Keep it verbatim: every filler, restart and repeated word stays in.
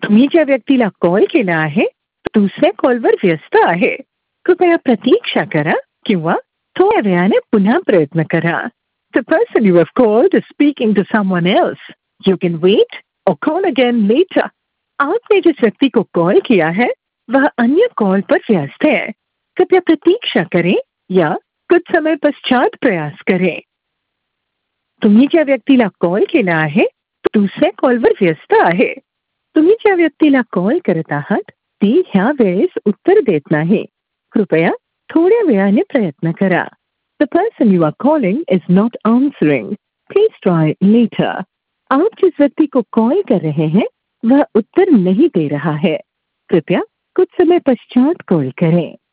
तुम्ही ज्या व्यक्तीला कॉल केला आहे तो दुसऱ्या कॉलवर व्यस्त आहे. कृपया प्रतीक्षा करा किंवा थोड्या वेळाने पुन्हा प्रयत्न करा. The person you have called is speaking to someone else. You can wait or call again later. आपने जिस व्यक्ति को कॉल किया है वह अन्य कॉल पर व्यस्त है. कृपया प्रतीक्षा करें या कुछ समय पश्चात प्रयास करें. तुम्ही ज्या व्यक्तीला कॉल केला आहे तो दुसऱ्या कॉलवर व्यस्त आहे. तुम्ही ज्या व्यक्तीला कॉल करत आहात ती ह्या वेळेस उत्तर देत नाही. कृपया थोड्या वेळाने प्रयत्न करा. The person you are calling is not answering. Please try later. आप जिस व्यक्ति को कॉल कर रहे हैं वह उत्तर नहीं दे रहा है. कृपया कुछ समय पश्चात कॉल करें.